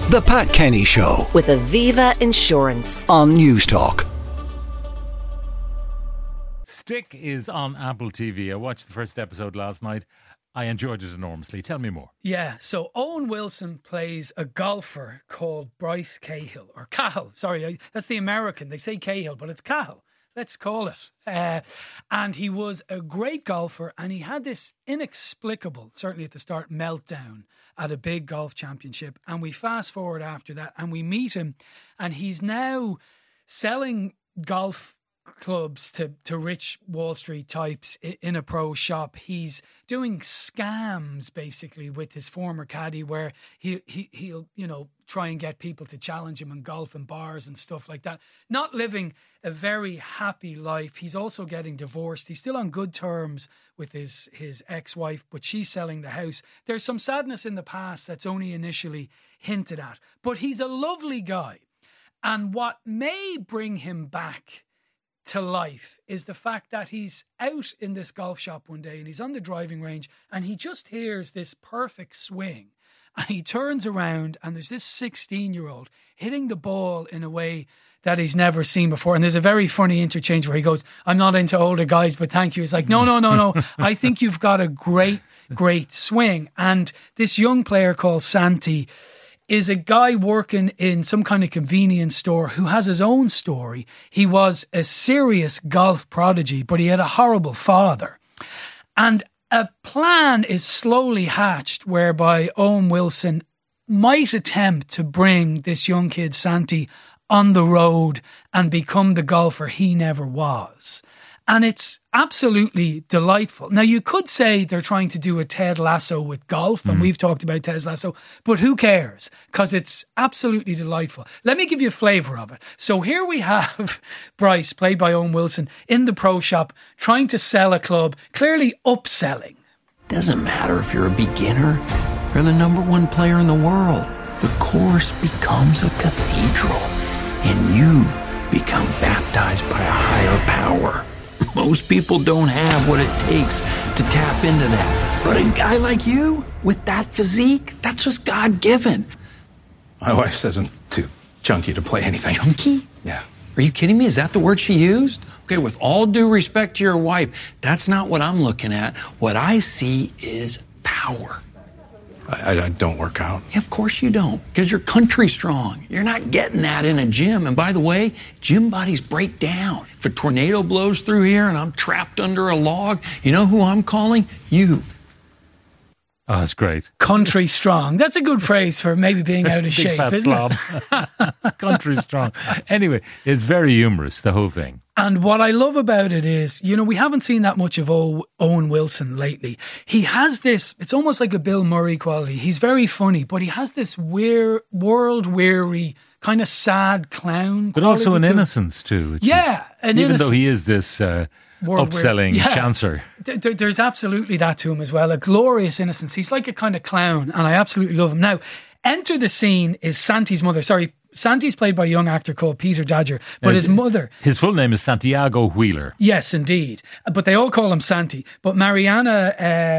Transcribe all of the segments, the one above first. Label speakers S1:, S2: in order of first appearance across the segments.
S1: The Pat Kenny Show
S2: with Aviva Insurance
S1: on Newstalk.
S3: Stick is on Apple TV. I watched the first episode last night. I enjoyed it enormously. Tell me more.
S4: Yeah, so Owen Wilson plays a golfer called Bryce Cahill, or Cahill, sorry, that's the American. They say Cahill, but it's Cahill. Let's call it. And he was a great golfer, and he had this inexplicable, certainly at the start, meltdown at a big golf championship. And we fast forward after that, and we meet him, and he's now selling golf clubs to rich Wall Street types in a pro shop. He's doing scams basically with his former caddy, where he'll try and get people to challenge him in golf and bars and stuff like that. Not living a very happy life. He's also getting divorced. He's still on good terms with his ex-wife, but she's selling the house. There's some sadness in the past that's only initially hinted at, but he's a lovely guy. And what may bring him back to life is the fact that he's out in this golf shop one day and he's on the driving range and he just hears this perfect swing, and he turns around and there's this 16-year-old hitting the ball in a way that he's never seen before. And there's a very funny interchange where he goes, "I'm not into older guys, but thank you." It's like, no. I think you've got a great swing. And this young player called Santi is a guy working in some kind of convenience store who has his own story. He was a serious golf prodigy, but he had a horrible father. And a plan is slowly hatched whereby Owen Wilson might attempt to bring this young kid, Santi, on the road and become the golfer he never was. And it's absolutely delightful. Now, you could say they're trying to do a Ted Lasso with golf, and we've talked about Ted Lasso, but who cares? Because it's absolutely delightful. Let me give you a flavour of it. So here we have Bryce, played by Owen Wilson, in the pro shop, trying to sell a club, clearly upselling.
S5: Doesn't matter if you're a beginner or the number one player in the world. The course becomes a cathedral, and you become baptized by a higher power. Most people don't have what it takes to tap into that. But a guy like you, with that physique, that's just God-given.
S6: My wife says I'm too chunky to play anything.
S5: Chunky?
S6: Yeah.
S5: Are you kidding me? Is that the word she used? Okay, with all due respect to your wife, that's not what I'm looking at. What I see is power.
S6: I don't work out.
S5: Yeah, of course you don't, because you're country strong. You're not getting that in a gym. And by the way, gym bodies break down. If a tornado blows through here and I'm trapped under a log, you know who I'm calling? You.
S3: Oh, that's great.
S4: Country strong. That's a good phrase for maybe being out of shape,
S3: fat
S4: isn't
S3: slob.
S4: it?
S3: Country strong. Anyway, it's very humorous, the whole thing.
S4: And what I love about it is, we haven't seen that much of Owen Wilson lately. He has this, it's almost like a Bill Murray quality. He's very funny, but he has this world-weary, kind of sad clown
S3: but also an innocence too.
S4: Yeah, an
S3: even
S4: innocence.
S3: Though he is this upselling chancer.
S4: There's absolutely that to him as well. A glorious innocence. He's like a kind of clown, and I absolutely love him. Now, enter the scene is Santi's mother. Sorry, Santi's played by a young actor called Peter Dodger, but his mother...
S3: His full name is Santiago Wheeler.
S4: Yes, indeed. But they all call him Santi. But Mariana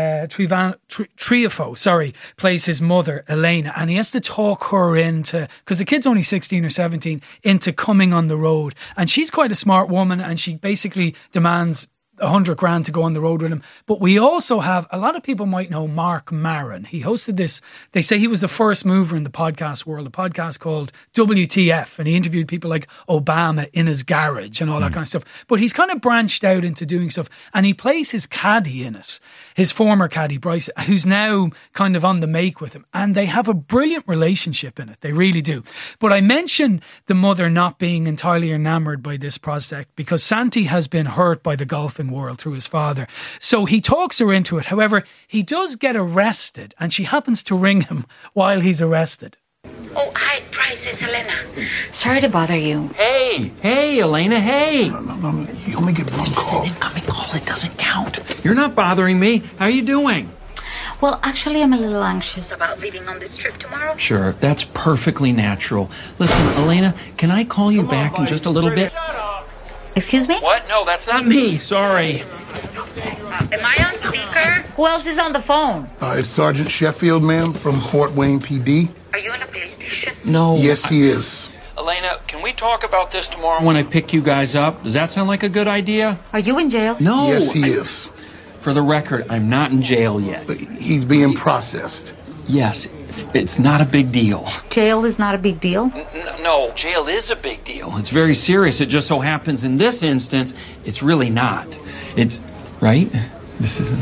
S4: Triafo, plays his mother, Elena, and he has to talk her into... Because the kid's only 16 or 17, into coming on the road. And she's quite a smart woman, and she basically demands $100,000 to go on the road with him. But we also have, a lot of people might know Mark Maron. He hosted this, they say he was the first mover in the podcast world, a podcast called WTF, and he interviewed people like Obama in his garage and all that kind of stuff. But he's kind of branched out into doing stuff, and he plays his caddy in it, his former caddy, Bryce, who's now kind of on the make with him. And they have a brilliant relationship in it. They really do. But I mentioned the mother not being entirely enamored by this prospect because Santi has been hurt by the golfing world through his father. So he talks her into it. However, he does get arrested, and she happens to ring him while he's arrested.
S7: Oh, hi, Bryce, it's Elena. Sorry to bother you.
S5: Hey, Elena, hey.
S6: No, you only get one call.
S5: It's an incoming call. It doesn't count. You're not bothering me. How are you doing?
S7: Well, actually, I'm a little anxious about leaving on this trip tomorrow.
S5: Sure, that's perfectly natural. Listen, Elena, can I call you back in just a little bit?
S7: Excuse me?
S5: What? No, that's not me. Sorry.
S7: Am I on speaker? Who else is on the phone?
S8: It's Sergeant Sheffield, ma'am, from Fort Wayne PD.
S7: Are you in a police station?
S5: No.
S6: Yes, he is.
S5: Elena, can we talk about this tomorrow when I pick you guys up? Does that sound like a good idea?
S7: Are you in jail?
S5: No.
S6: Yes, he is.
S5: For the record, I'm not in jail yet.
S6: He's being processed.
S5: Yes, it's not a big deal.
S7: Jail is not a big deal?
S5: No, jail is a big deal. It's very serious. It just so happens in this instance, it's really not. It's, right? This isn't.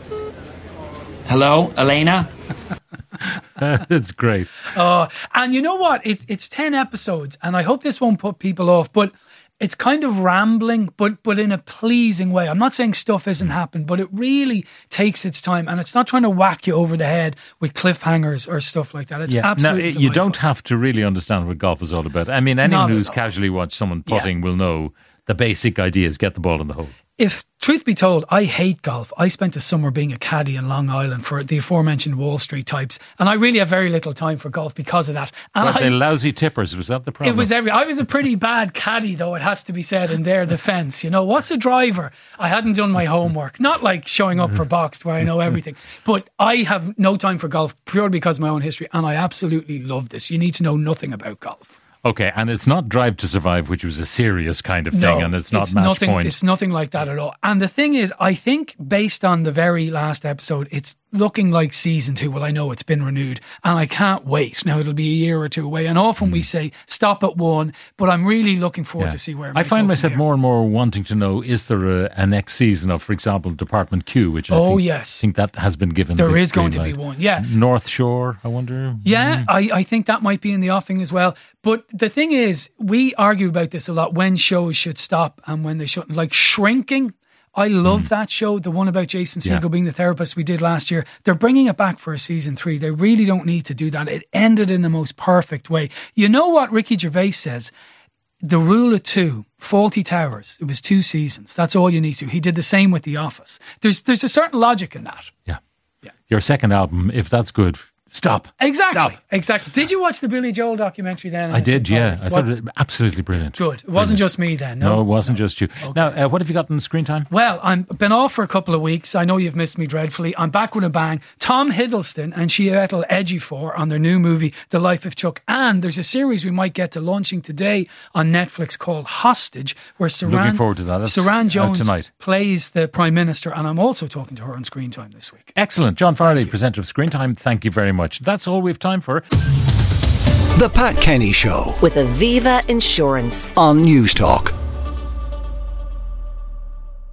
S5: Hello, Elena?
S3: It's great.
S4: And you know what? It's 10 episodes, and I hope this won't put people off, but it's kind of rambling, but in a pleasing way. I'm not saying stuff isn't happening, but it really takes its time, and it's not trying to whack you over the head with cliffhangers or stuff like that. It's absolutely
S3: Now, you don't have to really understand what golf is all about. I mean, anyone who's casually watched someone putting will know the basic idea is get the ball in the hole.
S4: If truth be told, I hate golf. I spent a summer being a caddy in Long Island for the aforementioned Wall Street types, and I really have very little time for golf because of that. And
S3: But the lousy tippers, was that the problem?
S4: It was I was a pretty bad caddy, though, it has to be said, in their defence. You know, what's a driver? I hadn't done my homework. Not like showing up for Boxed where I know everything. But I have no time for golf purely because of my own history, and I absolutely love this. You need to know nothing about golf.
S3: Okay, and it's not Drive to Survive, which was a serious kind of thing, and it's not Match Point.
S4: It's nothing like that at all. And the thing is, I think based on the very last episode, it's looking like season 2. Well, I know it's been renewed, and I can't wait. Now, it'll be a year or two away, and often we say stop at 1, but I'm really looking forward to see where it
S3: I find myself
S4: there.
S3: more and more wanting to know, is there a next season of, for example, Department Q, which I think that has been given
S4: There
S3: the
S4: is going to
S3: green
S4: be
S3: light.
S4: one, yeah.
S3: North Shore, I wonder.
S4: Yeah, I think that might be in the offing as well. But the thing is, we argue about this a lot, when shows should stop and when they shouldn't. Like Shrinking, I love that show, the one about Jason Segel being the therapist we did last year. They're bringing it back for a season 3. They really don't need to do that. It ended in the most perfect way. You know what Ricky Gervais says? The rule of 2, Fawlty Towers, it was 2 seasons. That's all you need to. He did the same with The Office. There's a certain logic in that.
S3: Yeah. Your second album, if that's good, stop.
S4: Exactly. Did you watch the Billy Joel documentary then?
S3: I did, yeah. I thought it absolutely brilliant.
S4: Good. It wasn't just me then.
S3: No, it wasn't just you.
S4: Okay.
S3: Now, what have you got in screen time?
S4: Well, I've been off for a couple of weeks. I know you've missed me dreadfully. I'm back with a bang. Tom Hiddleston and Chiwetel Ejiofor on their new movie, The Life of Chuck. And there's a series we might get to launching today on Netflix called Hostage, where
S3: Looking forward to that. That's
S4: Saran Jones
S3: tonight.
S4: plays the Prime Minister. And I'm also talking to her on Screen Time this week.
S3: Excellent. John Farley, presenter of Screen Time. Thank you very much. That's all we've time for.
S1: The Pat Kenny Show
S2: with Aviva Insurance.
S1: on News Talk.